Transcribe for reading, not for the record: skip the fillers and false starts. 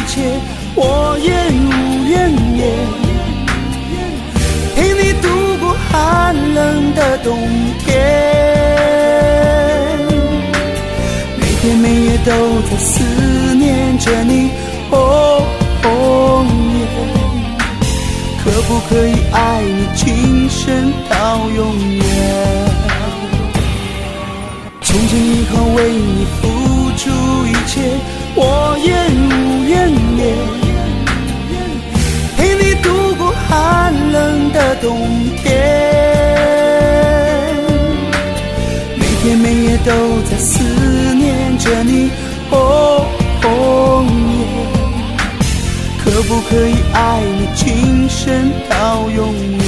切，我也如愿也陪你度过寒冷的冬天，每天每夜都在思念着你，可不可以爱你今生到永远？从今以后为你付出一切，我也如愿也陪你度过寒冷的冬天，每天每夜都在思念着你，可不可以爱你今生到永远？